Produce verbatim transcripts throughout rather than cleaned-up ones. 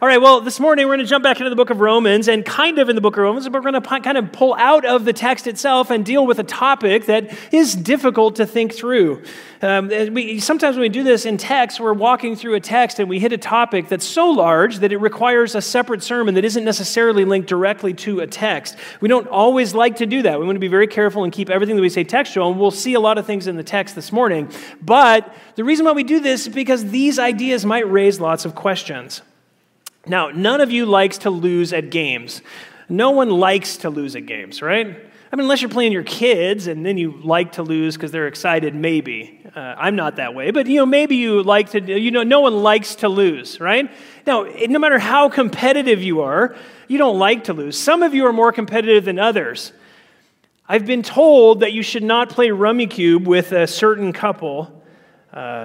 All right, well, this morning we're going to jump back into the book of Romans, and kind of in the book of Romans, but we're going to kind of pull out of the text itself and deal with a topic that is difficult to think through. Um, we, sometimes when we do this in text, we're walking through a text and we hit a topic that's so large that it requires a separate sermon that isn't necessarily linked directly to a text. We don't always like to do that. We want to be very careful and keep everything that we say textual, and we'll see a lot of things in the text this morning. But the reason why we do this is because these ideas might raise lots of questions. Now, none of you likes to lose at games. No one likes to lose at games, right? I mean, unless you're playing your kids and then you like to lose because they're excited, maybe. Uh, I'm not that way, but you know, maybe you like to, you know, no one likes to lose, right? Now, no matter how competitive you are, you don't like to lose. Some of you are more competitive than others. I've been told that you should not play Rummikub with a certain couple. Uh,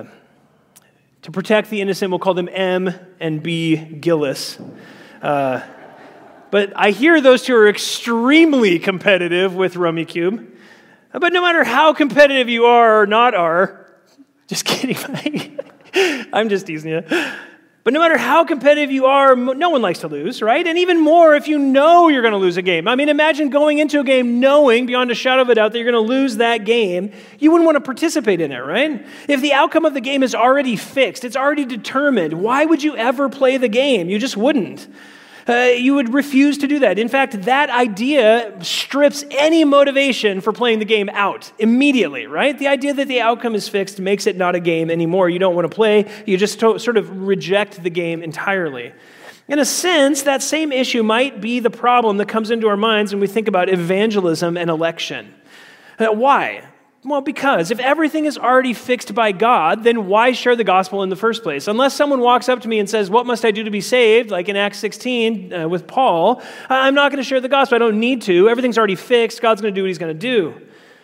To protect the innocent, we'll call them M and B Gillis. Uh, but I hear those two are extremely competitive with Rummikub. But no matter how competitive you are or not are, just kidding, I'm just teasing you. But no matter how competitive you are, no one likes to lose, right? And even more if you know you're going to lose a game. I mean, imagine going into a game knowing beyond a shadow of a doubt that you're going to lose that game. You wouldn't want to participate in it, right? If the outcome of the game is already fixed, it's already determined, why would you ever play the game? You just wouldn't. Uh, you would refuse to do that. In fact, that idea strips any motivation for playing the game out immediately, right? The idea that the outcome is fixed makes it not a game anymore. You don't want to play. You just to- sort of reject the game entirely. In a sense, that same issue might be the problem that comes into our minds when we think about evangelism and election. Uh, why? Well, because if everything is already fixed by God, then why share the gospel in the first place? Unless someone walks up to me and says, what must I do to be saved? Like in Acts sixteen uh, with Paul, I'm not going to share the gospel. I don't need to. Everything's already fixed. God's going to do what he's going to do.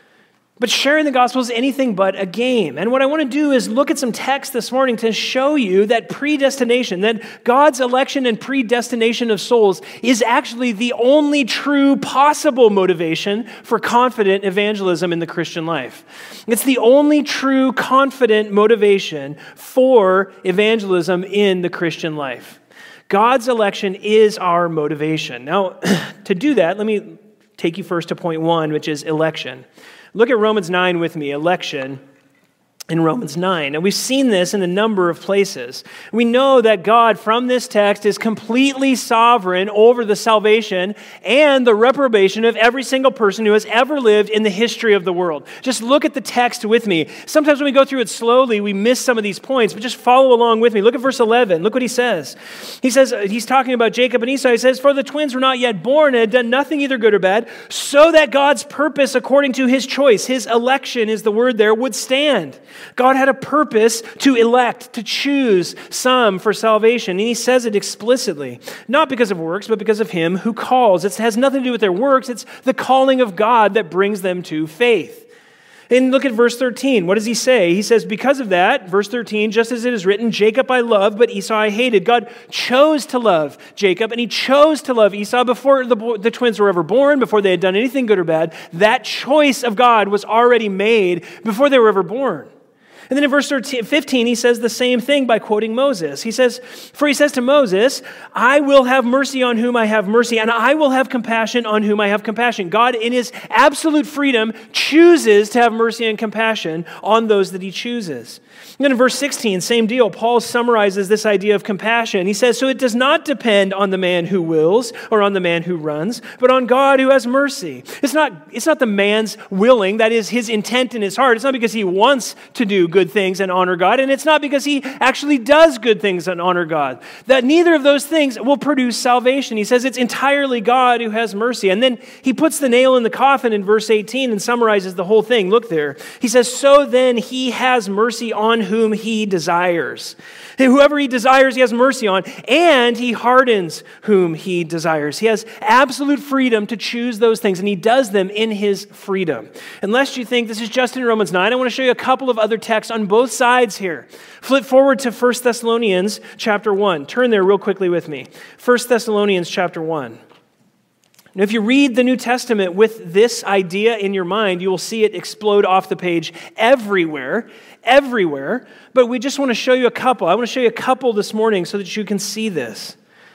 But sharing the gospel is anything but a game. And what I want to do is look at some text this morning to show you that predestination, that God's election and predestination of souls is actually the only true possible motivation for confident evangelism in the Christian life. It's the only true confident motivation for evangelism in the Christian life. God's election is our motivation. Now, to do that, let me take you first to point one, which is election. Look at Romans nine with me, election in Romans nine. And we've seen this in a number of places. We know that God, from this text, is completely sovereign over the salvation and the reprobation of every single person who has ever lived in the history of the world. Just look at the text with me. Sometimes when we go through it slowly, we miss some of these points, but just follow along with me. Look at verse eleven. Look what he says. He says, he's talking about Jacob and Esau. He says, for the twins were not yet born and had done nothing either good or bad, so that God's purpose according to his choice, his election is the word there, would stand. God had a purpose to elect, to choose some for salvation. And he says it explicitly, not because of works, but because of him who calls. It has nothing to do with their works. It's the calling of God that brings them to faith. And look at verse thirteen. What does he say? He says, because of that, verse thirteen, just as it is written, Jacob I loved, but Esau I hated. God chose to love Jacob, and he chose to love Esau before the, the twins were ever born, before they had done anything good or bad. That choice of God was already made before they were ever born. And then in verse fifteen, he says the same thing by quoting Moses. He says, for he says to Moses, I will have mercy on whom I have mercy, and I will have compassion on whom I have compassion. God, in his absolute freedom, chooses to have mercy and compassion on those that he chooses. And then in verse sixteen, same deal. Paul summarizes this idea of compassion. He says, so it does not depend on the man who wills or on the man who runs, but on God who has mercy. It's not, it's not the man's willing, that is his intent in his heart. It's not because he wants to do good things and honor God, and it's not because he actually does good things and honor God. That neither of those things will produce salvation. He says it's entirely God who has mercy. And then he puts the nail in the coffin in verse eighteen and summarizes the whole thing. Look there. He says, so then he has mercy on whom he desires. And whoever he desires, he has mercy on, and he hardens whom he desires. He has absolute freedom to choose those things, and he does them in his freedom. Unless you think this is just in Romans nine, I want to show you a couple of other texts on both sides here. Flip forward to First Thessalonians chapter one. Turn there real quickly with me. First Thessalonians chapter one. Now, if you read the New Testament with this idea in your mind, you will see it explode off the page everywhere, everywhere. But we just want to show you a couple. I want to show you a couple this morning so that you can see this.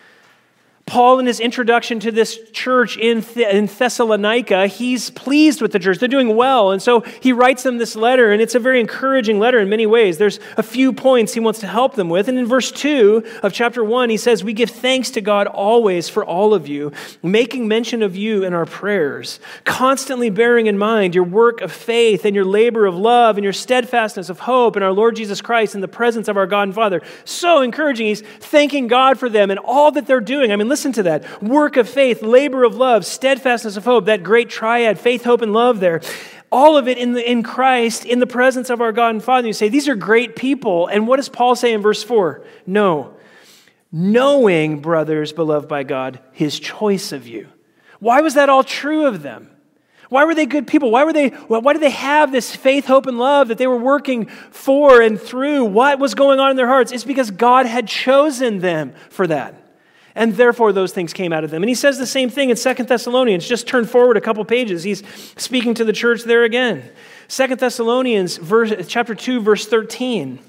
Paul, in his introduction to this church in, Th- in Thessalonica, he's pleased with the church. They're doing well. And so he writes them this letter, and it's a very encouraging letter in many ways. There's a few points he wants to help them with. And in verse two of chapter one, he says, "We give thanks to God always for all of you, making mention of you in our prayers, constantly bearing in mind your work of faith and your labor of love and your steadfastness of hope in our Lord Jesus Christ in the presence of our God and Father." So encouraging. He's thanking God for them and all that they're doing. I mean, listen to that. Work of faith, labor of love, steadfastness of hope, that great triad, faith, hope, and love there. All of it in, the, in Christ, in the presence of our God and Father. You say, these are great people. And what does Paul say in verse four? No. Knowing, brothers, beloved by God, his choice of you. Why was that all true of them? Why were they good people? Why were they? Why did they have this faith, hope, and love that they were working for and through? What was going on in their hearts? It's because God had chosen them for that. And therefore, those things came out of them. And he says the same thing in Second Thessalonians. Just turn forward a couple pages. He's speaking to the church there again. Second Thessalonians verse, chapter two, verse thirteen.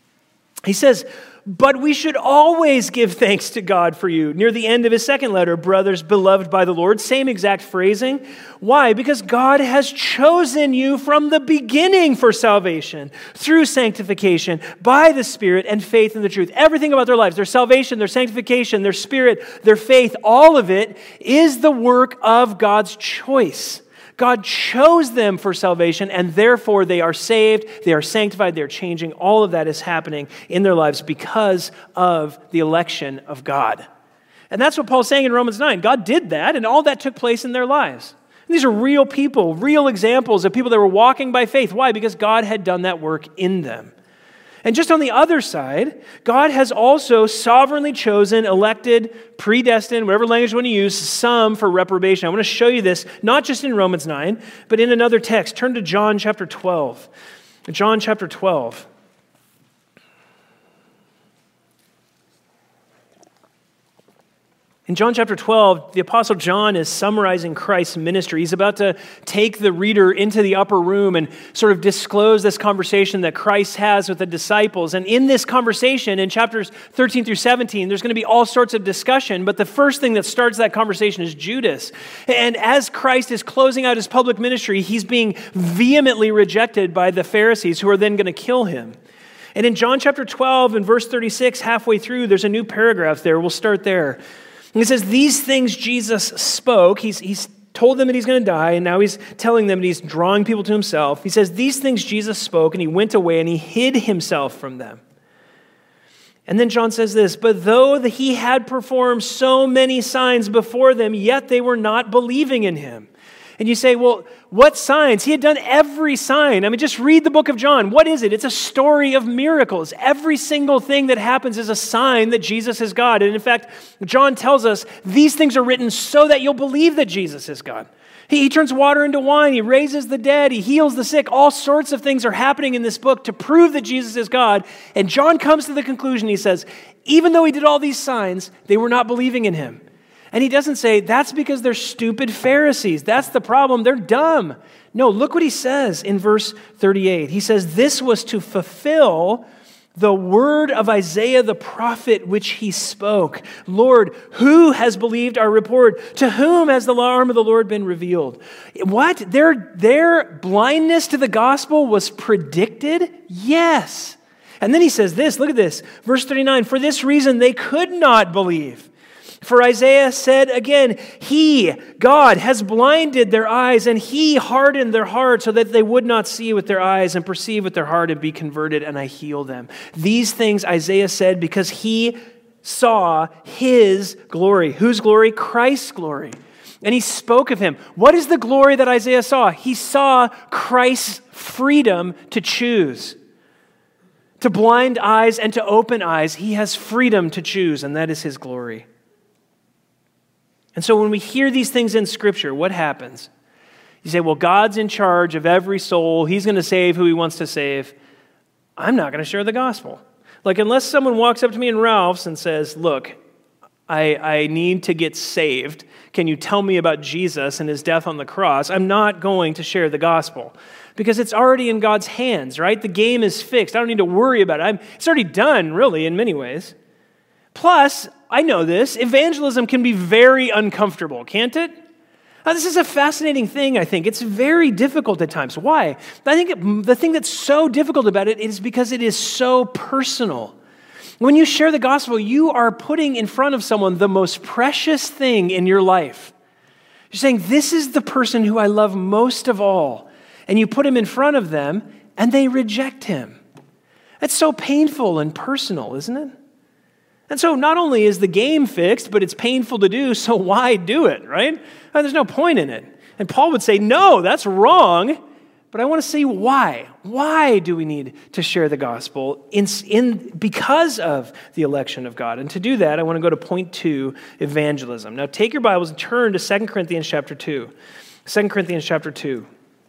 He says, "But we should always give thanks to God for you." Near the end of his second letter, "Brothers, beloved by the Lord." Same exact phrasing. Why? Because God has chosen you from the beginning for salvation through sanctification by the Spirit and faith in the truth. Everything about their lives, their salvation, their sanctification, their spirit, their faith, all of it is the work of God's choice. God chose them for salvation, and therefore they are saved, they are sanctified, they are changing. All of that is happening in their lives because of the election of God. And that's what Paul's saying in Romans nine. God did that, and all that took place in their lives. And these are real people, real examples of people that were walking by faith. Why? Because God had done that work in them. And just on the other side, God has also sovereignly chosen, elected, predestined, whatever language you want to use, some for reprobation. I want to show you this, not just in Romans nine, but in another text. Turn to John chapter twelve. John chapter twelve. In John chapter twelve, the Apostle John is summarizing Christ's ministry. He's about to take the reader into the upper room and sort of disclose this conversation that Christ has with the disciples. And in this conversation, in chapters thirteen through seventeen, there's going to be all sorts of discussion. But the first thing that starts that conversation is Judas. And as Christ is closing out his public ministry, he's being vehemently rejected by the Pharisees, who are then going to kill him. And in John chapter twelve and verse thirty-six, halfway through, there's a new paragraph there. We'll start there. And it says, "These things Jesus spoke." He's, he's told them that he's going to die, and now he's telling them that he's drawing people to himself. He says, "These things Jesus spoke, and he went away, and he hid himself from them." And then John says this, "But though the, he had performed so many signs before them, yet they were not believing in him." And you say, well, what signs? He had done every sign. I mean, just read the book of John. What is it? It's a story of miracles. Every single thing that happens is a sign that Jesus is God. And in fact, John tells us these things are written so that you'll believe that Jesus is God. He, he turns water into wine. He raises the dead. He heals the sick. All sorts of things are happening in this book to prove that Jesus is God. And John comes to the conclusion, he says, even though he did all these signs, they were not believing in him. And he doesn't say, that's because they're stupid Pharisees. That's the problem. They're dumb. No, look what he says in verse thirty-eight. He says, "This was to fulfill the word of Isaiah the prophet, which he spoke. Lord, who has believed our report? To whom has the arm of the Lord been revealed?" What? Their, their blindness to the gospel was predicted? Yes. And then he says this, look at this, verse thirty-nine, "For this reason they could not believe. For Isaiah said again, He, God, has blinded their eyes, and He hardened their heart so that they would not see with their eyes and perceive with their heart and be converted, and I heal them." These things Isaiah said because he saw His glory. Whose glory? Christ's glory. And he spoke of Him. What is the glory that Isaiah saw? He saw Christ's freedom to choose. To blind eyes and to open eyes, He has freedom to choose, and that is His glory. And so when we hear these things in Scripture, what happens? You say, well, God's in charge of every soul. He's going to save who He wants to save. I'm not going to share the gospel. Like, unless someone walks up to me in Ralph's and says, look, I, I need to get saved. Can you tell me about Jesus and His death on the cross? I'm not going to share the gospel because it's already in God's hands, right? The game is fixed. I don't need to worry about it. I'm, it's already done, really, in many ways. Plus, I know this. Evangelism can be very uncomfortable, can't it? Now, this is a fascinating thing, I think. It's very difficult at times. Why? I think it, the thing that's so difficult about it is because it is so personal. When you share the gospel, you are putting in front of someone the most precious thing in your life. You're saying, this is the person who I love most of all. And you put him in front of them, and they reject him. That's so painful and personal, isn't it? And so not only is the game fixed, but it's painful to do, so why do it, right? There's no point in it. And Paul would say, no, that's wrong, but I want to see why. Why do we need to share the gospel in, in because of the election of God? And to do that, I want to go to point two, evangelism. Now take your Bibles and turn to Second Corinthians chapter two. Second Corinthians chapter two.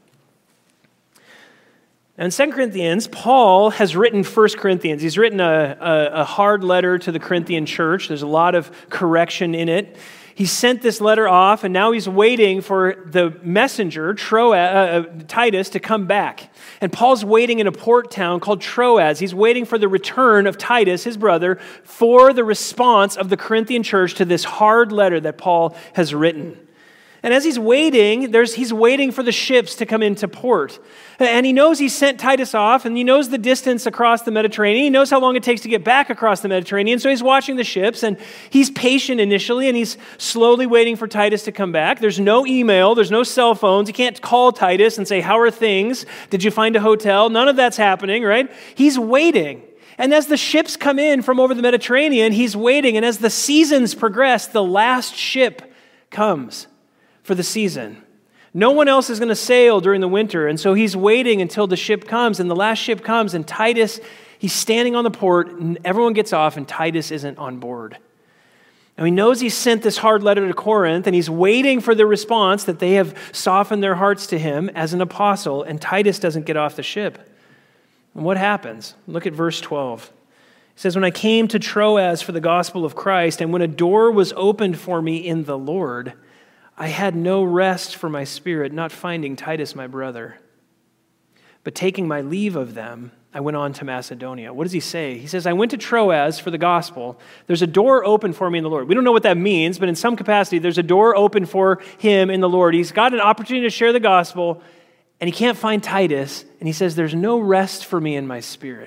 Now in Second Corinthians, Paul has written First Corinthians. He's written a, a, a hard letter to the Corinthian church. There's a lot of correction in it. He sent this letter off, and now he's waiting for the messenger, Troas, uh, Titus, to come back. And Paul's waiting in a port town called Troas. He's waiting for the return of Titus, his brother, for the response of the Corinthian church to this hard letter that Paul has written. And as he's waiting, there's, he's waiting for the ships to come into port. And he knows he sent Titus off, and he knows the distance across the Mediterranean. He knows how long it takes to get back across the Mediterranean. So he's watching the ships, and he's patient initially, and he's slowly waiting for Titus to come back. There's no email. There's no cell phones. He can't call Titus and say, how are things? Did you find a hotel? None of that's happening, right? He's waiting. And as the ships come in from over the Mediterranean, he's waiting. And as the seasons progress, the last ship comes for the season. No one else is going to sail during the winter, and so he's waiting until the ship comes, and the last ship comes, and Titus, he's standing on the port, and everyone gets off, and Titus isn't on board. Now he knows he sent this hard letter to Corinth, and he's waiting for the response that they have softened their hearts to him as an apostle, and Titus doesn't get off the ship. And what happens? Look at verse twelve. It says, when I came to Troas for the gospel of Christ, and when a door was opened for me in the Lord, I had no rest for my spirit, not finding Titus my brother. But taking my leave of them, I went on to Macedonia. What does he say? He says, I went to Troas for the gospel. There's a door open for me in the Lord. We don't know what that means, but in some capacity, there's a door open for him in the Lord. He's got an opportunity to share the gospel, and he can't find Titus, and he says, there's no rest for me in my spirit.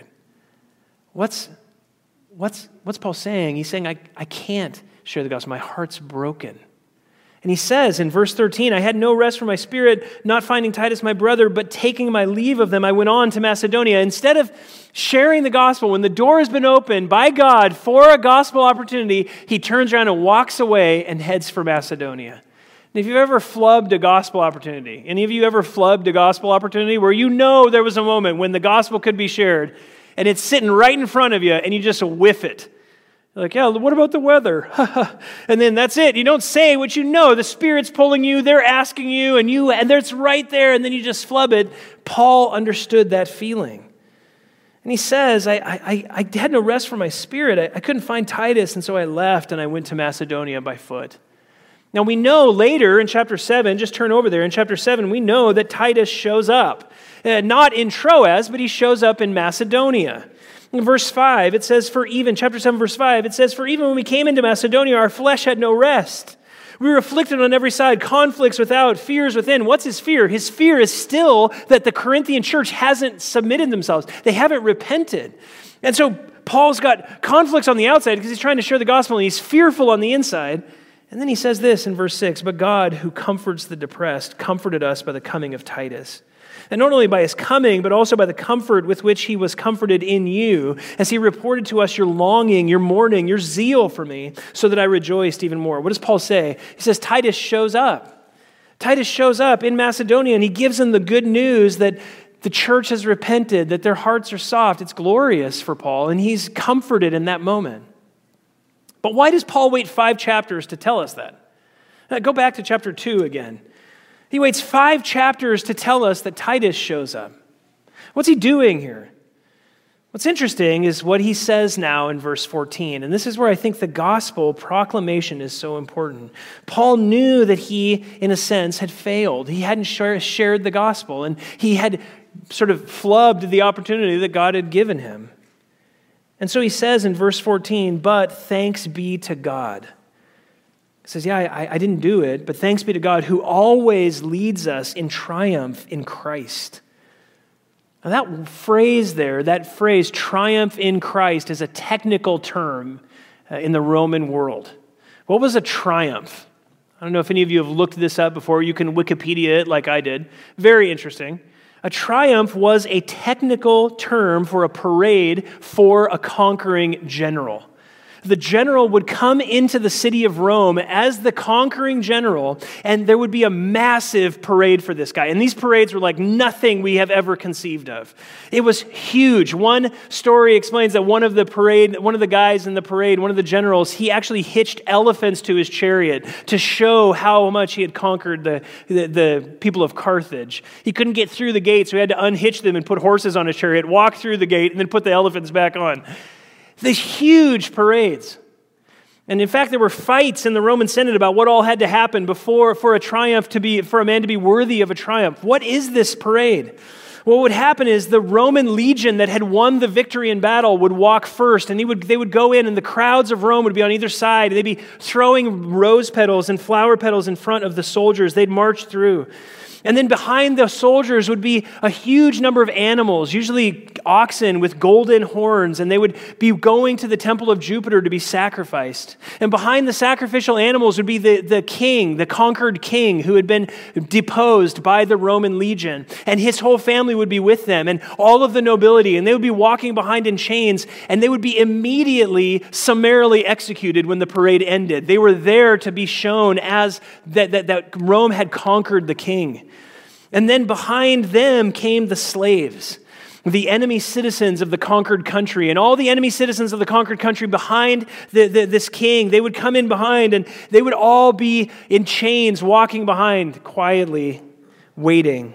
What's, what's, what's Paul saying? He's saying, I, I can't share the gospel. My heart's broken. And he says in verse thirteen, I had no rest for my spirit, not finding Titus my brother, but taking my leave of them, I went on to Macedonia. Instead of sharing the gospel, when the door has been opened by God for a gospel opportunity, he turns around and walks away and heads for Macedonia. And if you've ever flubbed a gospel opportunity, any of you ever flubbed a gospel opportunity where you know there was a moment when the gospel could be shared, and it's sitting right in front of you, and you just whiff it? Like, yeah, what about the weather? And then that's it. You don't say what you know. The Spirit's pulling you. They're asking you, and you, and it's right there, and then you just flub it. Paul understood that feeling. And he says, I, I, I had no rest for my spirit. I, I couldn't find Titus, and so I left, and I went to Macedonia by foot. Now, we know later in chapter seven, just turn over there, in chapter seven, we know that Titus shows up. Uh, not in Troas, but he shows up in Macedonia. In verse five, it says, for even, chapter seven, verse five, it says, for even when we came into Macedonia, our flesh had no rest. We were afflicted on every side, conflicts without, fears within. What's his fear? His fear is still that the Corinthian church hasn't submitted themselves. They haven't repented. And so Paul's got conflicts on the outside because he's trying to share the gospel, and he's fearful on the inside. And then he says this in verse six, but God, who comforts the depressed, comforted us by the coming of Titus. And not only by his coming, but also by the comfort with which he was comforted in you, as he reported to us your longing, your mourning, your zeal for me, so that I rejoiced even more. What does Paul say? He says Titus shows up. Titus shows up in Macedonia, and he gives them the good news that the church has repented, that their hearts are soft. It's glorious for Paul, and he's comforted in that moment. But why does Paul wait five chapters to tell us that? Now, go back to chapter two again. He waits five chapters to tell us that Titus shows up. What's he doing here? What's interesting is what he says now in verse fourteen, and this is where I think the gospel proclamation is so important. Paul knew that he, in a sense, had failed. He hadn't shared the gospel, and he had sort of flubbed the opportunity that God had given him. And so he says in verse fourteen, but thanks be to God. He says, yeah, I, I didn't do it, but thanks be to God who always leads us in triumph in Christ. Now that phrase there, that phrase, triumph in Christ, is a technical term uh, in the Roman world. What was a triumph? I don't know if any of you have looked this up before. You can Wikipedia it like I did. Very interesting. A triumph was a technical term for a parade for a conquering general. The general would come into the city of Rome as the conquering general, and there would be a massive parade for this guy. And these parades were like nothing we have ever conceived of. It was huge. One story explains that one of the parade, one of the guys in the parade, one of the generals, he actually hitched elephants to his chariot to show how much he had conquered the, the, the people of Carthage. He couldn't get through the gate, so he had to unhitch them and put horses on his chariot, walk through the gate, and then put the elephants back on. These huge parades. And in fact, there were fights in the Roman Senate about what all had to happen before for a triumph to be, for a man to be worthy of a triumph. What is this parade? What would happen is the Roman legion that had won the victory in battle would walk first, and he would, they would go in, and the crowds of Rome would be on either side, and they'd be throwing rose petals and flower petals in front of the soldiers. They'd march through. And then behind the soldiers would be a huge number of animals, usually oxen with golden horns, and they would be going to the temple of Jupiter to be sacrificed. And behind the sacrificial animals would be the, the king, the conquered king who had been deposed by the Roman legion. And his whole family would be with them, and all of the nobility, and they would be walking behind in chains, and they would be immediately summarily executed when the parade ended. They were there to be shown as that, that, that Rome had conquered the king. And then behind them came the slaves, the enemy citizens of the conquered country. And all the enemy citizens of the conquered country behind the, the, this king, they would come in behind, and they would all be in chains, walking behind, quietly waiting.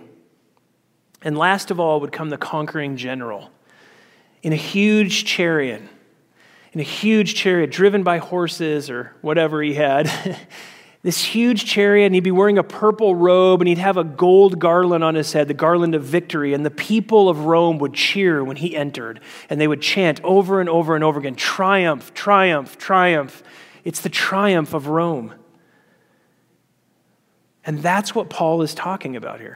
And last of all would come the conquering general in a huge chariot, in a huge chariot driven by horses or whatever he had. This huge chariot, and he'd be wearing a purple robe, and he'd have a gold garland on his head, the garland of victory, and the people of Rome would cheer when he entered, and they would chant over and over and over again, triumph, triumph, triumph. It's the triumph of Rome. And that's what Paul is talking about here.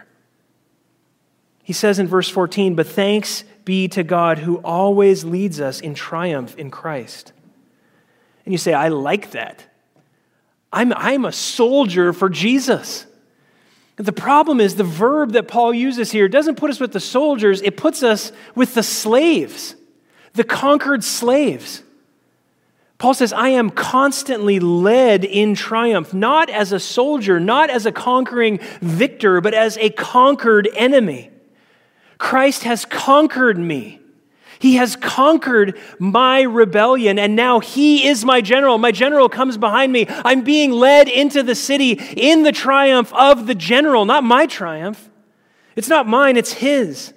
He says in verse fourteen, but thanks be to God who always leads us in triumph in Christ. And you say, I like that. I'm, I'm a soldier for Jesus. The problem is the verb that Paul uses here doesn't put us with the soldiers, it puts us with the slaves, the conquered slaves. Paul says, I am constantly led in triumph, not as a soldier, not as a conquering victor, but as a conquered enemy. Christ has conquered me. He has conquered my rebellion, and now he is my general. My general comes behind me. I'm being led into the city in the triumph of the general, not my triumph. It's not mine, it's his.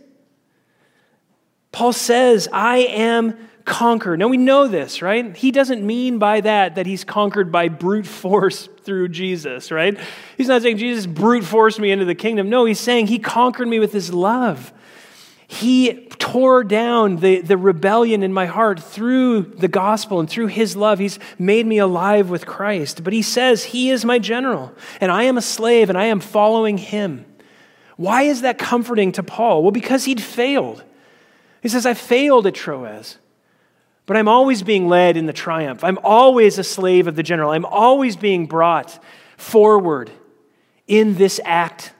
Paul says, I am conquered. Now we know this, right? He doesn't mean by that that he's conquered by brute force through Jesus, right? He's not saying Jesus brute forced me into the kingdom. No, he's saying he conquered me with his love. He tore down the, the rebellion in my heart through the gospel and through his love. He's made me alive with Christ. But he says he is my general, and I am a slave, and I am following him. Why is that comforting to Paul? Well, because he'd failed. He says, I failed at Troas, but I'm always being led in the triumph. I'm always a slave of the general. I'm always being brought forward in this act.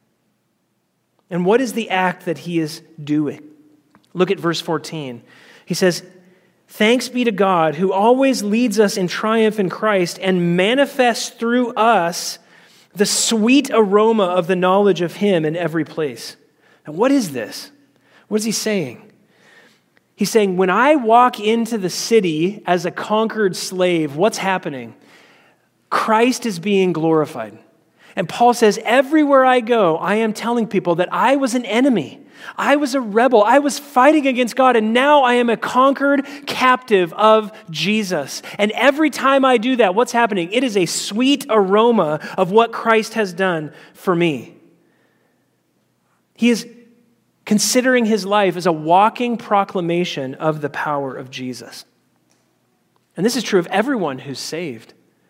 And what is the act that he is doing? Look at verse fourteen. He says, thanks be to God who always leads us in triumph in Christ and manifests through us the sweet aroma of the knowledge of him in every place. Now, what is this? What is he saying? He's saying, when I walk into the city as a conquered slave, what's happening? Christ is being glorified. And Paul says, everywhere I go, I am telling people that I was an enemy. I was a rebel. I was fighting against God, and now I am a conquered captive of Jesus. And every time I do that, what's happening? It is a sweet aroma of what Christ has done for me. He is considering his life as a walking proclamation of the power of Jesus. And this is true of everyone who's saved.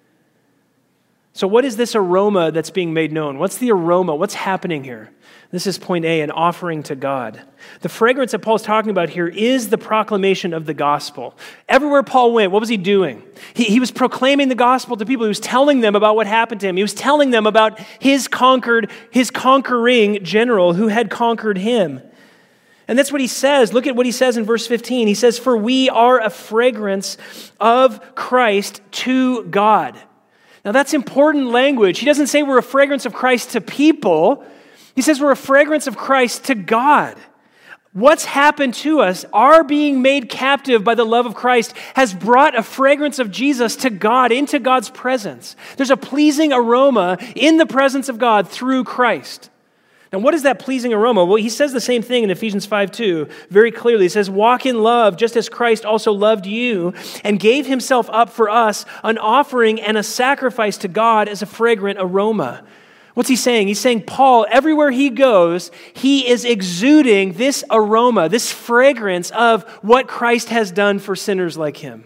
So what is this aroma that's being made known? What's the aroma? What's happening here? This is point A, an offering to God. The fragrance that Paul's talking about here is the proclamation of the gospel. Everywhere Paul went, what was he doing? He, he was proclaiming the gospel to people. He was telling them about what happened to him. He was telling them about his conquered, his conquering general who had conquered him. And that's what he says. Look at what he says in verse fifteen. He says, "For we are a fragrance of Christ to God." Now that's important language. He doesn't say we're a fragrance of Christ to people. He says we're a fragrance of Christ to God. What's happened to us, our being made captive by the love of Christ, has brought a fragrance of Jesus to God, into God's presence. There's a pleasing aroma in the presence of God through Christ. Now, what is that pleasing aroma? Well, he says the same thing in Ephesians five two very clearly. He says, "Walk in love, just as Christ also loved you and gave himself up for us, an offering and a sacrifice to God as a fragrant aroma." What's he saying? He's saying, Paul, everywhere he goes, he is exuding this aroma, this fragrance of what Christ has done for sinners like him.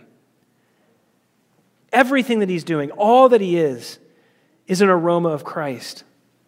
Everything that he's doing, all that he is, is an aroma of Christ.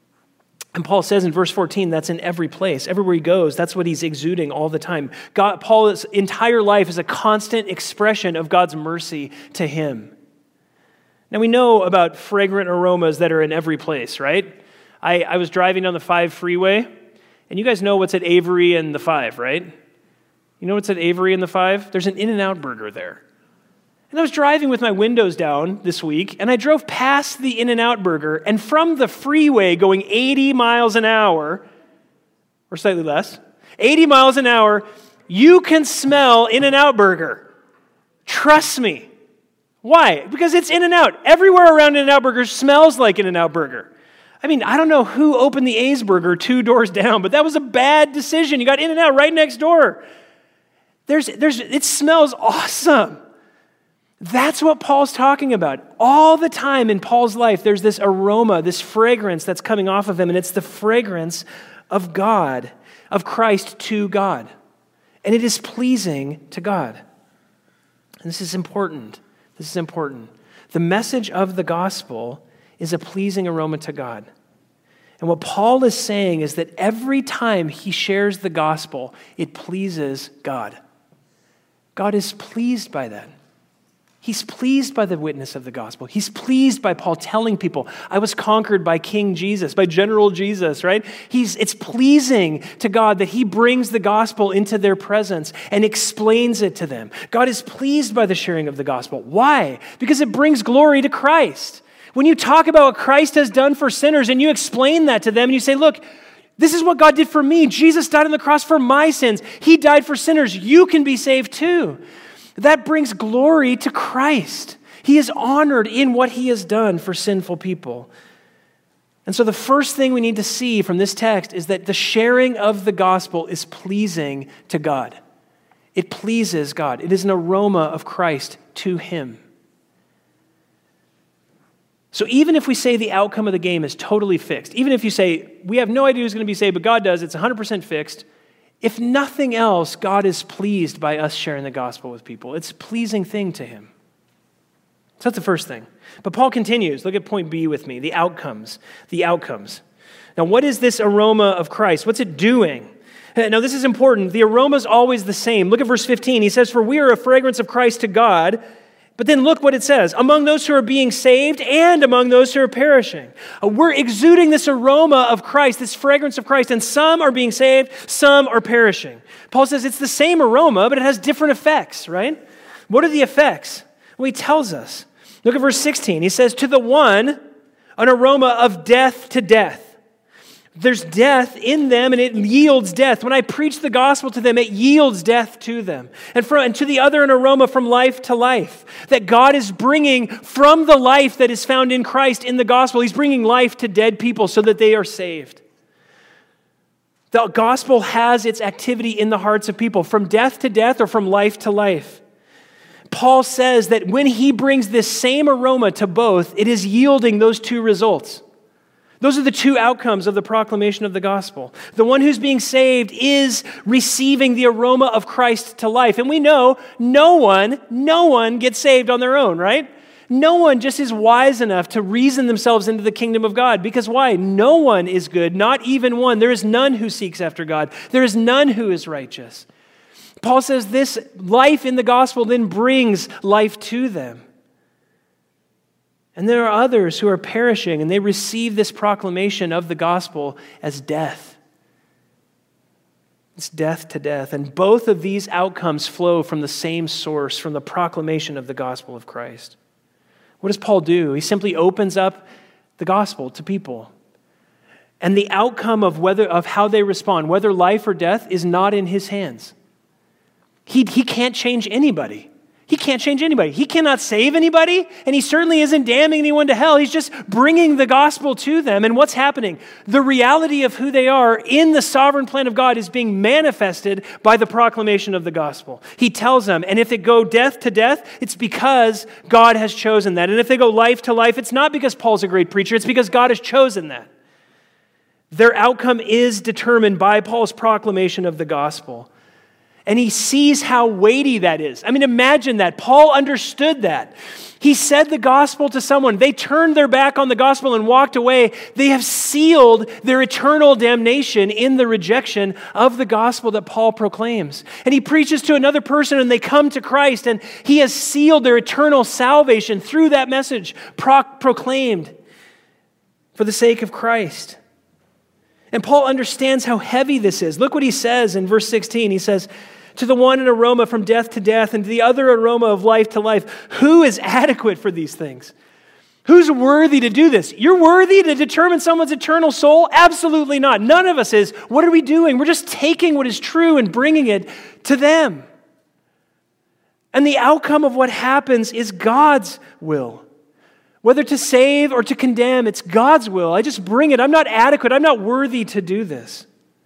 And Paul says in verse fourteen, that's in every place. Everywhere he goes, that's what he's exuding all the time. God, Paul's entire life is a constant expression of God's mercy to him. Now we know about fragrant aromas that are in every place, right? I, I was driving on the five freeway, and you guys know what's at Avery and the five, right? You know what's at Avery and the five? There's an In-N-Out burger there. And I was driving with my windows down this week, and I drove past the In-N-Out burger, and from the freeway going eighty miles an hour, or slightly less, eighty miles an hour, you can smell In-N-Out burger. Trust me. Why? Because it's In-N-Out. Everywhere around In-N-Out burger smells like In-N-Out burger. I mean, I don't know who opened the A's burger two doors down, but that was a bad decision. You got In-N-Out right next door. There's, there's, it smells awesome. That's what Paul's talking about. All the time in Paul's life, there's this aroma, this fragrance that's coming off of him, and it's the fragrance of God, of Christ to God. And it is pleasing to God. And this is important. This is important. The message of the gospel is a pleasing aroma to God. And what Paul is saying is that every time he shares the gospel, it pleases God. God is pleased by that. He's pleased by the witness of the gospel. He's pleased by Paul telling people, I was conquered by King Jesus, by General Jesus, right? He's, it's pleasing to God that he brings the gospel into their presence and explains it to them. God is pleased by the sharing of the gospel. Why? Because it brings glory to Christ. When you talk about what Christ has done for sinners and you explain that to them and you say, look, this is what God did for me. Jesus died on the cross for my sins. He died for sinners. You can be saved too. That brings glory to Christ. He is honored in what he has done for sinful people. And so the first thing we need to see from this text is that the sharing of the gospel is pleasing to God. It pleases God. It is an aroma of Christ to him. So even if we say the outcome of the game is totally fixed, even if you say, we have no idea who's going to be saved, but God does, it's one hundred percent fixed, if nothing else, God is pleased by us sharing the gospel with people. It's a pleasing thing to him. So that's the first thing. But Paul continues. Look at point B with me, the outcomes. The outcomes. Now, what is this aroma of Christ? What's it doing? Now, this is important. The aroma is always the same. Look at verse fifteen. He says, for we are a fragrance of Christ to God. But then look what it says, among those who are being saved and among those who are perishing. We're exuding this aroma of Christ, this fragrance of Christ, and some are being saved, some are perishing. Paul says it's the same aroma, but it has different effects, right? What are the effects? Well, he tells us. Look at verse sixteen. He says, to the one, an aroma of death to death. There's death in them and it yields death. When I preach the gospel to them, it yields death to them. And, for, and to the other, an aroma from life to life. That God is bringing from the life that is found in Christ in the gospel, he's bringing life to dead people so that they are saved. The gospel has its activity in the hearts of people, from death to death or from life to life. Paul says that when he brings this same aroma to both, it is yielding those two results. Those are the two outcomes of the proclamation of the gospel. The one who's being saved is receiving the aroma of Christ to life. And we know no one, no one gets saved on their own, right? No one just is wise enough to reason themselves into the kingdom of God. Because why? No one is good, not even one. There is none who seeks after God. There is none who is righteous. Paul says this life in the gospel then brings life to them. And there are others who are perishing, and they receive this proclamation of the gospel as death. It's death to death. And both of these outcomes flow from the same source, from the proclamation of the gospel of Christ. What does Paul do? He simply opens up the gospel to people. And the outcome of whether of how they respond, whether life or death, is not in his hands. He, he can't change anybody. He can't change anybody. He cannot save anybody, and he certainly isn't damning anyone to hell. He's just bringing the gospel to them. And what's happening? The reality of who they are in the sovereign plan of God is being manifested by the proclamation of the gospel. He tells them, and if they go death to death, it's because God has chosen that. And if they go life to life, it's not because Paul's a great preacher, it's because God has chosen that. Their outcome is determined by Paul's proclamation of the gospel. And he sees how weighty that is. I mean, imagine that. Paul understood that. He said the gospel to someone. They turned their back on the gospel and walked away. They have sealed their eternal damnation in the rejection of the gospel that Paul proclaims. And he preaches to another person and they come to Christ, and he has sealed their eternal salvation through that message pro- proclaimed for the sake of Christ. And Paul understands how heavy this is. Look what he says in verse sixteen. He says, to the one an aroma from death to death, and to the other aroma of life to life. Who is adequate for these things? Who's worthy to do this? You're worthy to determine someone's eternal soul? Absolutely not. None of us is. What are we doing? We're just taking what is true and bringing it to them. And the outcome of what happens is God's will. Whether to save or to condemn, it's God's will. I just bring it. I'm not adequate. I'm not worthy to do this.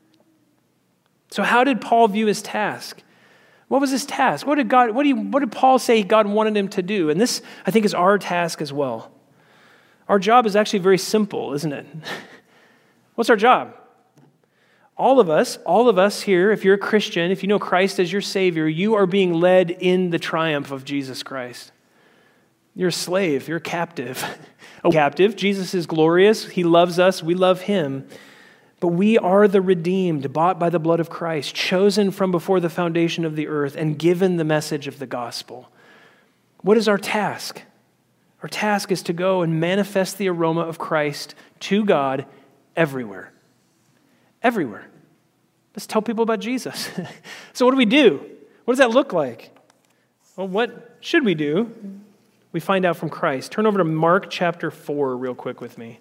So how did Paul view his task? What was his task? What did God, what, did he, what did Paul say God wanted him to do? And this, I think, is our task as well. Our job is actually very simple, isn't it? What's our job? All of us, all of us here, if you're a Christian, if you know Christ as your Savior, you are being led in the triumph of Jesus Christ. You're a slave. You're a captive. A captive. Jesus is glorious. He loves us. We love him. But we are the redeemed, bought by the blood of Christ, chosen from before the foundation of the earth, and given the message of the gospel. What is our task? Our task is to go and manifest the aroma of Christ to God everywhere. Everywhere. Let's tell people about Jesus. So what do we do? What does that look like? Well, what should we do? We find out from Christ. Turn over to Mark chapter four real quick with me.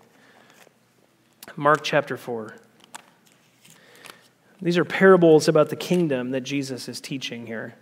Mark chapter four. These are parables about the kingdom that Jesus is teaching here.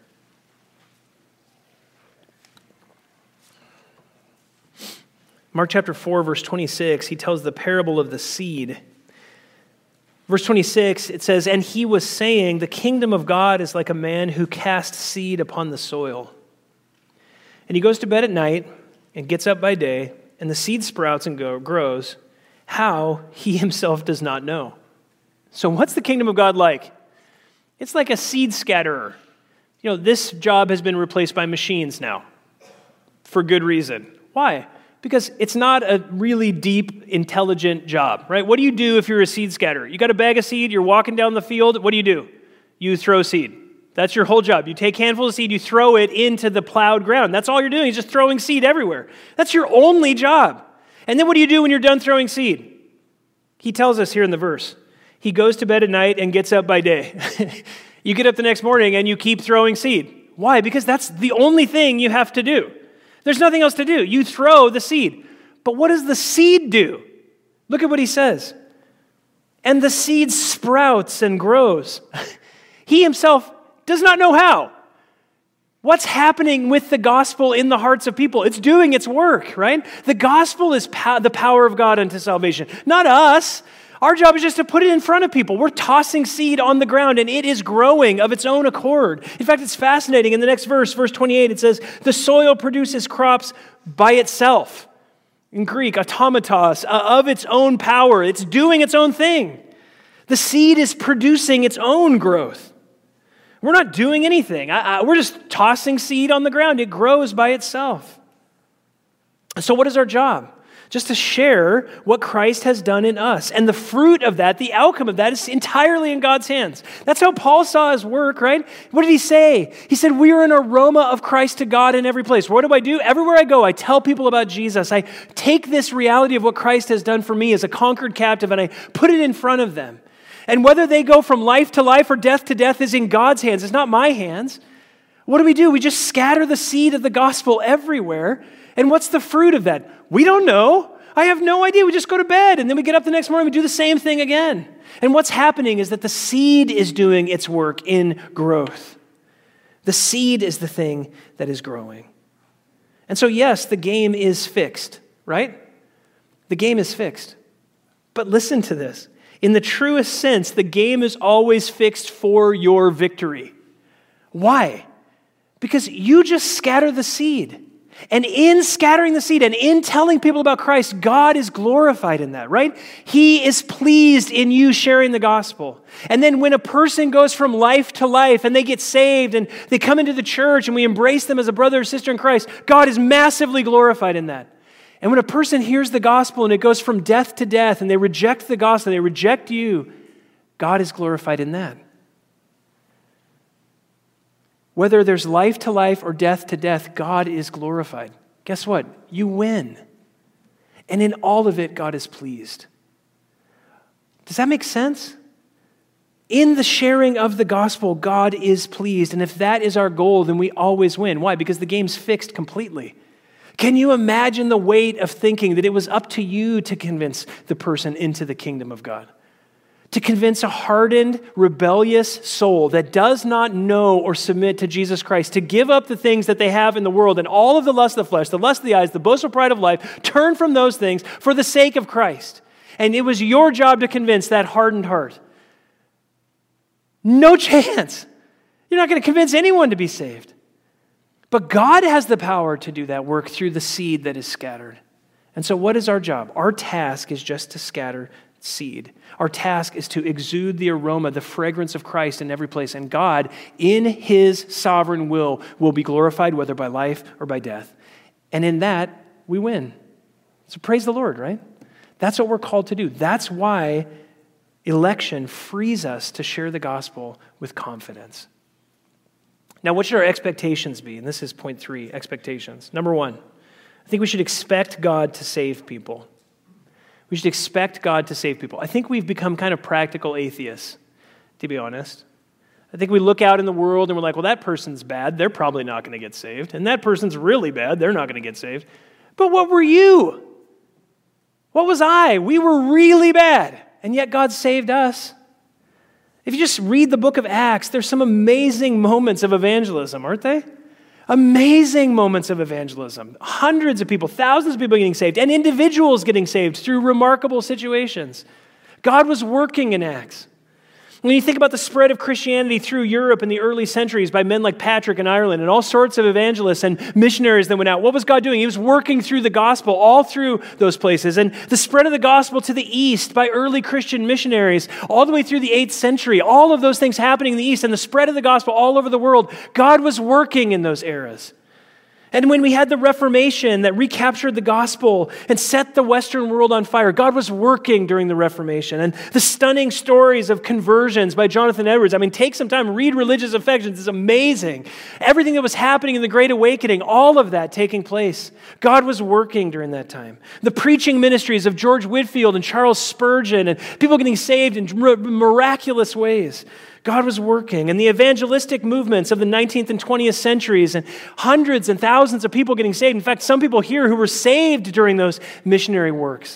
Mark chapter four, verse twenty-six, he tells the parable of the seed. Verse twenty-six, it says, and he was saying, the kingdom of God is like a man who casts seed upon the soil. And he goes to bed at night and gets up by day, and the seed sprouts and go, grows. How, he himself does not know. So what's the kingdom of God like? It's like a seed scatterer. You know, this job has been replaced by machines now for good reason. Why? Because it's not a really deep, intelligent job, right? What do you do if you're a seed scatterer? You got a bag of seed, you're walking down the field, what do you do? You throw seed. That's your whole job. You take handfuls of seed, you throw it into the plowed ground. That's all you're doing, is just throwing seed everywhere. That's your only job. And then what do you do when you're done throwing seed? He tells us here in the verse. He goes to bed at night and gets up by day. You get up the next morning and you keep throwing seed. Why? Because that's the only thing you have to do. There's nothing else to do. You throw the seed. But what does the seed do? Look at what he says. And the seed sprouts and grows. He himself does not know how. What's happening with the gospel in the hearts of people? It's doing its work, right? The gospel is po- the power of God unto salvation, not us. Our job is just to put it in front of people. We're tossing seed on the ground, and it is growing of its own accord. In fact, it's fascinating. In the next verse, verse twenty-eight, it says, the soil produces crops by itself. In Greek, automatos, of its own power. It's doing its own thing. The seed is producing its own growth. We're not doing anything. I, I, we're just tossing seed on the ground. It grows by itself. So what is our job? Just to share what Christ has done in us. And the fruit of that, the outcome of that is entirely in God's hands. That's how Paul saw his work, right? What did he say? He said, we are an aroma of Christ to God in every place. What do I do? Everywhere I go, I tell people about Jesus. I take this reality of what Christ has done for me as a conquered captive and I put it in front of them. And whether they go from life to life or death to death is in God's hands. It's not my hands. What do we do? We just scatter the seed of the gospel everywhere. And what's the fruit of that? We don't know. I have no idea. We just go to bed and then we get up the next morning and we do the same thing again. And what's happening is that the seed is doing its work in growth. The seed is the thing that is growing. And so yes, the game is fixed, right? The game is fixed. But listen to this. In the truest sense, the game is always fixed for your victory. Why? Because you just scatter the seed. And in scattering the seed and in telling people about Christ, God is glorified in that, right? He is pleased in you sharing the gospel. And then when a person goes from life to life and they get saved and they come into the church and we embrace them as a brother or sister in Christ, God is massively glorified in that. And when a person hears the gospel and it goes from death to death and they reject the gospel, they reject you, God is glorified in that. Whether there's life to life or death to death, God is glorified. Guess what? You win. And in all of it, God is pleased. Does that make sense? In the sharing of the gospel, God is pleased. And if that is our goal, then we always win. Why? Because the game's fixed completely. Can you imagine the weight of thinking that it was up to you to convince the person into the kingdom of God? To convince a hardened, rebellious soul that does not know or submit to Jesus Christ to give up the things that they have in the world and all of the lust of the flesh, the lust of the eyes, the boastful pride of life, turn from those things for the sake of Christ. And it was your job to convince that hardened heart. No chance. You're not going to convince anyone to be saved. But God has the power to do that work through the seed that is scattered. And so what is our job? Our task is just to scatter seed. Our task is to exude the aroma, the fragrance of Christ in every place. And God, in his sovereign will, will be glorified, whether by life or by death. And in that, we win. So praise the Lord, right? That's what we're called to do. That's why election frees us to share the gospel with confidence. Now, what should our expectations be? And this is point three, expectations. Number one, I think we should expect God to save people. We should expect God to save people. I think we've become kind of practical atheists, to be honest. I think we look out in the world and we're like, well, that person's bad. They're probably not going to get saved. And that person's really bad. They're not going to get saved. But what were you? What was I? We were really bad. And yet God saved us. If you just read the book of Acts, there's some amazing moments of evangelism, aren't they? Amazing moments of evangelism. Hundreds of people, thousands of people getting saved, and individuals getting saved through remarkable situations. God was working in Acts. When you think about the spread of Christianity through Europe in the early centuries by men like Patrick in Ireland and all sorts of evangelists and missionaries that went out, what was God doing? He was working through the gospel all through those places. And the spread of the gospel to the east by early Christian missionaries all the way through the eighth century, all of those things happening in the east and the spread of the gospel all over the world, God was working in those eras. And when we had the Reformation that recaptured the gospel and set the Western world on fire, God was working during the Reformation. And the stunning stories of conversions by Jonathan Edwards, I mean, take some time, read Religious Affections. It's amazing. Everything that was happening in the Great Awakening, all of that taking place. God was working during that time. The preaching ministries of George Whitefield and Charles Spurgeon and people getting saved in miraculous ways. God was working. And the evangelistic movements of the nineteenth and twentieth centuries and hundreds and thousands of people getting saved. In fact, some people here who were saved during those missionary works.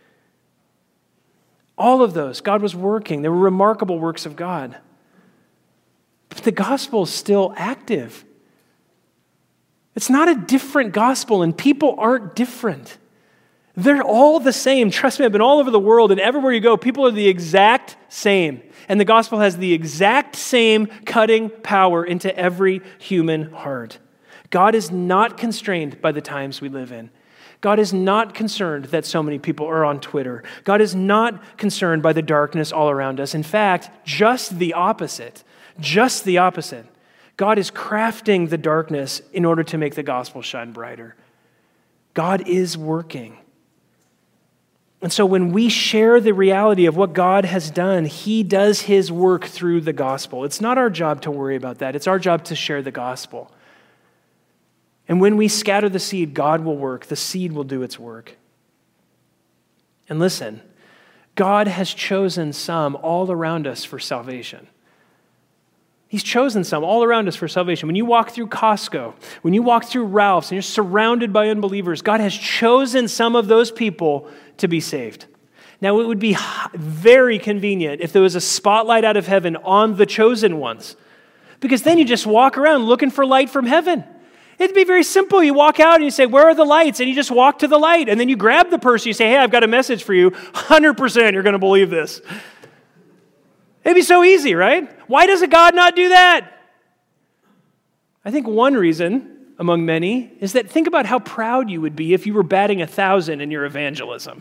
All of those, God was working. They were remarkable works of God. But the gospel is still active. It's not a different gospel, and people aren't different. They're all the same. Trust me, I've been all over the world, and everywhere you go, people are the exact same. And the gospel has the exact same cutting power into every human heart. God is not constrained by the times we live in. God is not concerned that so many people are on Twitter. God is not concerned by the darkness all around us. In fact, just the opposite. Just the opposite. God is crafting the darkness in order to make the gospel shine brighter. God is working. And so when we share the reality of what God has done, He does His work through the gospel. It's not our job to worry about that. It's our job to share the gospel. And when we scatter the seed, God will work. The seed will do its work. And listen, God has chosen some all around us for salvation. He's chosen some all around us for salvation. When you walk through Costco, when you walk through Ralph's, and you're surrounded by unbelievers, God has chosen some of those people to be saved. Now, it would be very convenient if there was a spotlight out of heaven on the chosen ones, because then you just walk around looking for light from heaven. It'd be very simple. You walk out and you say, where are the lights? And you just walk to the light. And then you grab the person. You say, hey, I've got a message for you. one hundred percent you're going to believe this. It'd be so easy, right? Why doesn't God not do that? I think one reason, among many, is that think about how proud you would be if you were batting a thousand in your evangelism.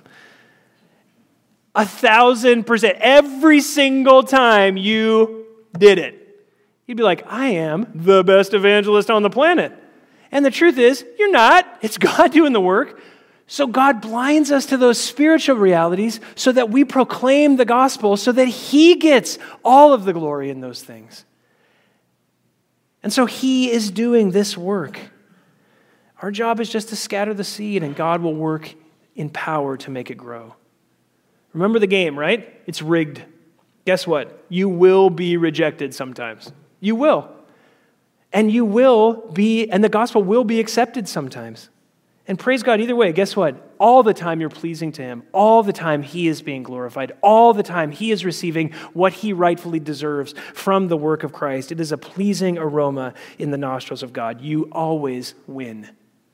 A thousand percent. Every single time you did it. You'd be like, I am the best evangelist on the planet. And the truth is, you're not. It's God doing the work. So God blinds us to those spiritual realities so that we proclaim the gospel so that He gets all of the glory in those things. And so He is doing this work. Our job is just to scatter the seed, and God will work in power to make it grow. Remember the game, right? It's rigged. Guess what? You will be rejected sometimes. You will. And you will be, and the gospel will be accepted sometimes. And praise God, either way, guess what? All the time you're pleasing to Him. All the time He is being glorified. All the time He is receiving what He rightfully deserves from the work of Christ. It is a pleasing aroma in the nostrils of God. You always win.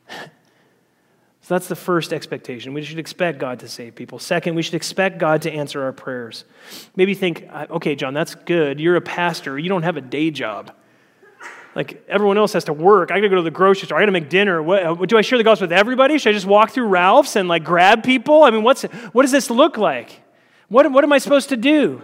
So that's the first expectation. We should expect God to save people. Second, we should expect God to answer our prayers. Maybe think, okay, John, that's good. You're a pastor. You don't have a day job. Like, everyone else has to work. I got to go to the grocery store. I got to make dinner. What, do I share the gospel with everybody? Should I just walk through Ralph's and like grab people? I mean, what's what does this look like? What, what am I supposed to do?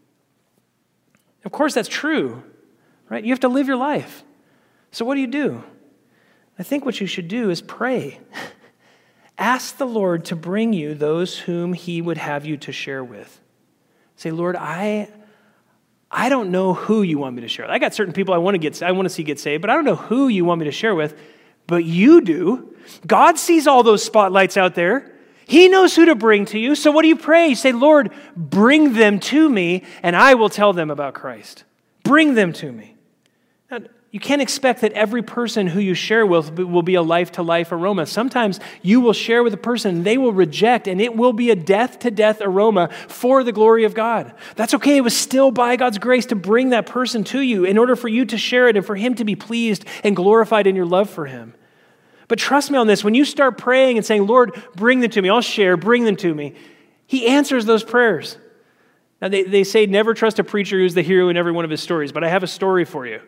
Of course, that's true, right? You have to live your life. So what do you do? I think what you should do is pray. Ask the Lord to bring you those whom He would have you to share with. Say, Lord, I... I don't know who you want me to share with. I got certain people I want to get, I want to see get saved, but I don't know who you want me to share with. But you do. God sees all those spotlights out there. He knows who to bring to you. So what do you pray? You say, Lord, bring them to me, and I will tell them about Christ. Bring them to me. Now, you can't expect that every person who you share with will be a life-to-life aroma. Sometimes you will share with a person, and they will reject, and it will be a death-to-death aroma for the glory of God. That's okay. It was still by God's grace to bring that person to you in order for you to share it and for Him to be pleased and glorified in your love for Him. But trust me on this. When you start praying and saying, Lord, bring them to me, I'll share, bring them to me, He answers those prayers. Now, they, they say never trust a preacher who's the hero in every one of his stories, but I have a story for you.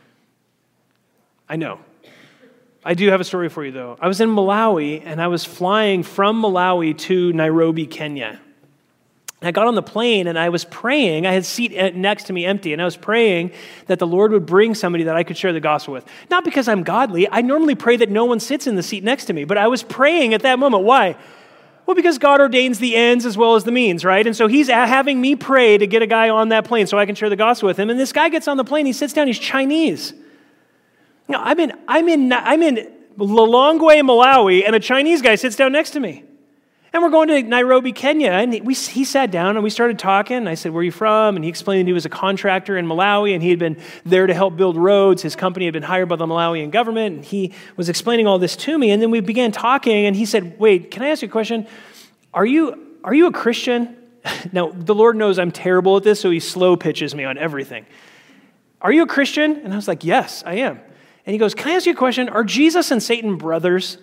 I know. I do have a story for you, though. I was in Malawi, and I was flying from Malawi to Nairobi, Kenya. I got on the plane, and I was praying. I had a seat next to me empty, and I was praying that the Lord would bring somebody that I could share the gospel with. Not because I'm godly. I normally pray that no one sits in the seat next to me, but I was praying at that moment. Why? Well, because God ordains the ends as well as the means, right? And so He's having me pray to get a guy on that plane so I can share the gospel with him. And this guy gets on the plane. He sits down. He's Chinese. No, I'm in, I'm in, I'm in Lilongwe, Malawi, and a Chinese guy sits down next to me. And we're going to Nairobi, Kenya, and we, he sat down and we started talking. And I said, where are you from? And he explained he was a contractor in Malawi, and he had been there to help build roads. His company had been hired by the Malawian government, and he was explaining all this to me. And then we began talking, and he said, wait, can I ask you a question? Are you, are you a Christian? Now, the Lord knows I'm terrible at this, so He slow pitches me on everything. Are you a Christian? And I was like, yes, I am. And he goes, can I ask you a question? Are Jesus and Satan brothers?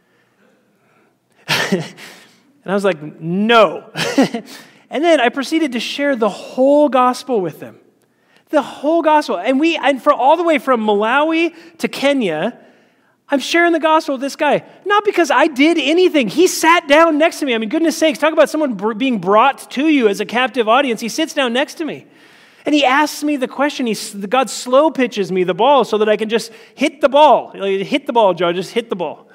And I was like, no. And then I proceeded to share the whole gospel with them. The whole gospel. And we, and for all the way from Malawi to Kenya, I'm sharing the gospel with this guy, not because I did anything. He sat down next to me. I mean, goodness sakes, talk about someone br- being brought to you as a captive audience. He sits down next to me, and he asks me the question. He, God slow pitches me the ball so that I can just hit the ball. Like, hit the ball, Joe, just hit the ball.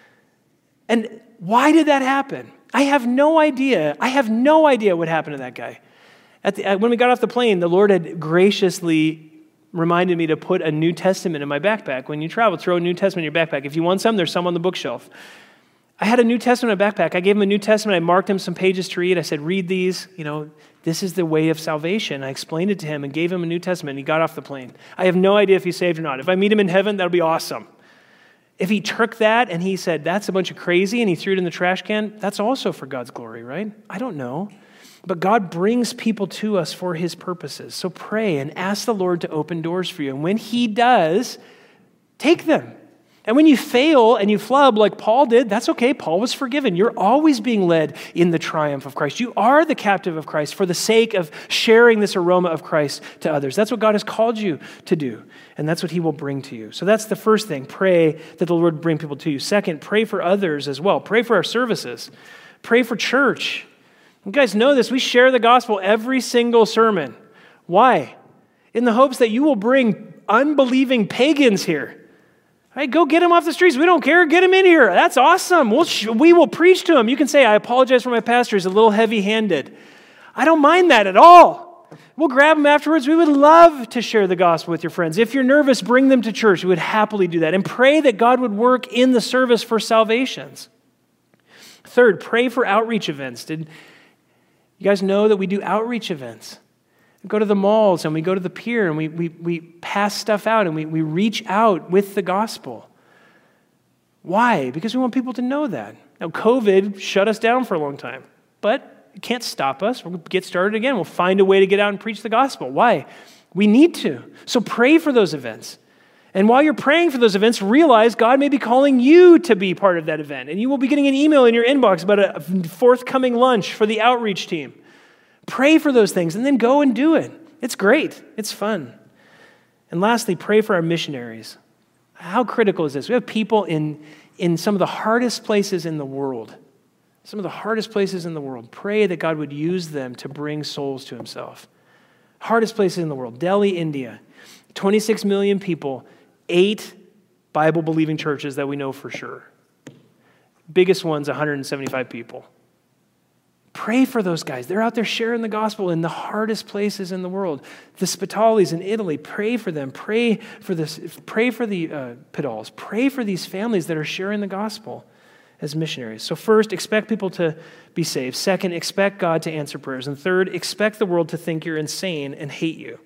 And why did that happen? I have no idea. I have no idea what happened to that guy. At the, when we got off the plane, the Lord had graciously reminded me to put a New Testament in my backpack. When you travel, throw a New Testament in your backpack. If you want some, there's some on the bookshelf. I had a New Testament in my backpack. I gave him a New Testament. I marked him some pages to read. I said, read these. You know, this is the way of salvation. I explained it to him and gave him a New Testament. He got off the plane. I have no idea if he's saved or not. If I meet him in heaven, that'll be awesome. If he took that and he said, that's a bunch of crazy, and he threw it in the trash can, that's also for God's glory, right? I don't know. But God brings people to us for his purposes. So pray and ask the Lord to open doors for you. And when he does, take them. And when you fail and you flub like Paul did, that's okay. Paul was forgiven. You're always being led in the triumph of Christ. You are the captive of Christ for the sake of sharing this aroma of Christ to others. That's what God has called you to do. And that's what he will bring to you. So that's the first thing. Pray that the Lord bring people to you. Second, pray for others as well. Pray for our services. Pray for church. You guys know this. We share the gospel every single sermon. Why? In the hopes that you will bring unbelieving pagans here. All right, go get them off the streets. We don't care. Get them in here. That's awesome. We'll sh- we will preach to them. You can say, I apologize for my pastor. He's a little heavy-handed. I don't mind that at all. We'll grab them afterwards. We would love to share the gospel with your friends. If you're nervous, bring them to church. We would happily do that. And pray that God would work in the service for salvations. Third, pray for outreach events. Did you guys know that we do outreach events? We go to the malls and we go to the pier and we we, we pass stuff out and we, we reach out with the gospel. Why? Because we want people to know that. Now, COVID shut us down for a long time, but it can't stop us. We'll get started again. We'll find a way to get out and preach the gospel. Why? We need to. So pray for those events. And while you're praying for those events, realize God may be calling you to be part of that event. And you will be getting an email in your inbox about a forthcoming lunch for the outreach team. Pray for those things and then go and do it. It's great. It's fun. And lastly, pray for our missionaries. How critical is this? We have people in, in some of the hardest places in the world. Some of the hardest places in the world. Pray that God would use them to bring souls to himself. Hardest places in the world. Delhi, India. twenty-six million people. Eight Bible-believing churches that we know for sure. Biggest one's one hundred seventy-five people. Pray for those guys. They're out there sharing the gospel in the hardest places in the world. The Spitalis in Italy, pray for them. Pray for this. Pray for the uh, Pedals. Pray for these families that are sharing the gospel as missionaries. So first, expect people to be saved. Second, expect God to answer prayers. And third, expect the world to think you're insane and hate you.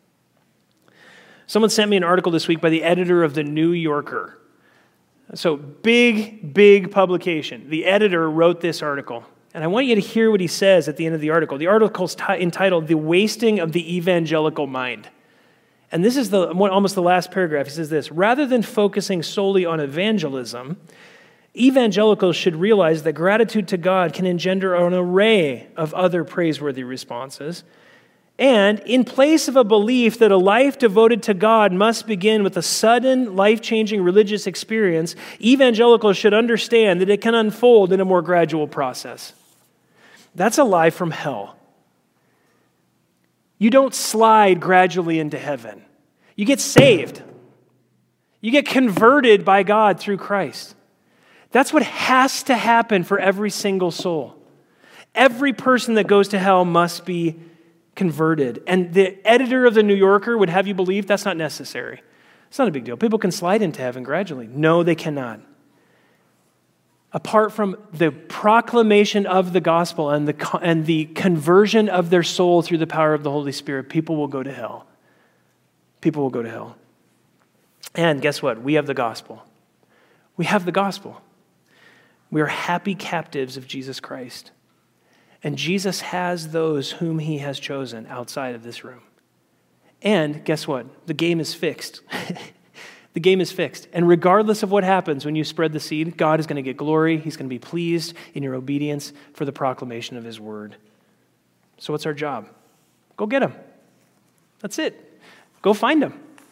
Someone sent me an article this week by the editor of The New Yorker. So big, big publication. The editor wrote this article. And I want you to hear what he says at the end of the article. The article is t- entitled, The Wasting of the Evangelical Mind. And this is the almost the last paragraph. He says this, rather than focusing solely on evangelism, evangelicals should realize that gratitude to God can engender an array of other praiseworthy responses. And in place of a belief that a life devoted to God must begin with a sudden, life-changing religious experience, evangelicals should understand that it can unfold in a more gradual process. That's a lie from hell. You don't slide gradually into heaven. You get saved. You get converted by God through Christ. That's what has to happen for every single soul. Every person that goes to hell must be converted. And the editor of The New Yorker would have you believe that's not necessary. It's not a big deal. People can slide into heaven gradually. No, they cannot. Apart from the proclamation of the gospel and the, and the conversion of their soul through the power of the Holy Spirit, people will go to hell. People will go to hell. And guess what? We have the gospel. We have the gospel. We are happy captives of Jesus Christ. And Jesus has those whom he has chosen outside of this room. And guess what? The game is fixed. The game is fixed. And regardless of what happens when you spread the seed, God is going to get glory. He's going to be pleased in your obedience for the proclamation of his word. So what's our job? Go get them. That's it. Go find them.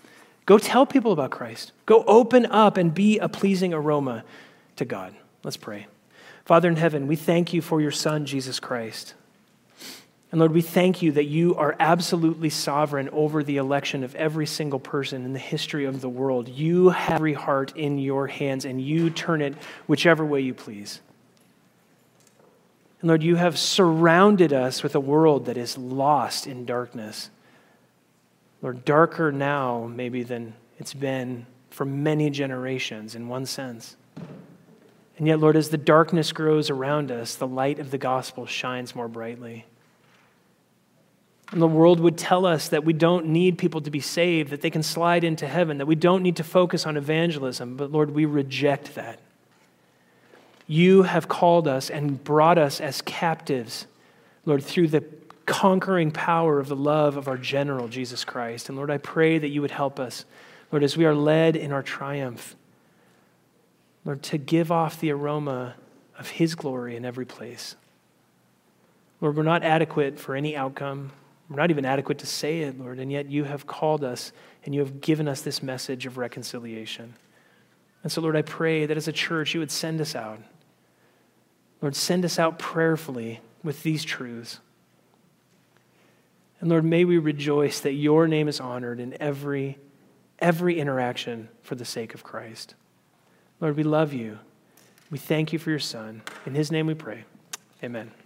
Go tell people about Christ. Go open up and be a pleasing aroma to God. Let's pray. Father in heaven, we thank you for your Son, Jesus Christ. And Lord, we thank you that you are absolutely sovereign over the election of every single person in the history of the world. You have every heart in your hands, and you turn it whichever way you please. And Lord, you have surrounded us with a world that is lost in darkness. Lord, darker now maybe than it's been for many generations in one sense. And yet, Lord, as the darkness grows around us, the light of the gospel shines more brightly. And the world would tell us that we don't need people to be saved, that they can slide into heaven, that we don't need to focus on evangelism. But Lord, we reject that. You have called us and brought us as captives, Lord, through the conquering power of the love of our general, Jesus Christ. And Lord, I pray that you would help us, Lord, as we are led in our triumph, Lord, to give off the aroma of his glory in every place. Lord, we're not adequate for any outcome. We're not even adequate to say it, Lord, and yet you have called us and you have given us this message of reconciliation. And so, Lord, I pray that as a church you would send us out. Lord, send us out prayerfully with these truths. And Lord, may we rejoice that your name is honored in every, every interaction for the sake of Christ. Lord, we love you. We thank you for your Son. In his name we pray. Amen.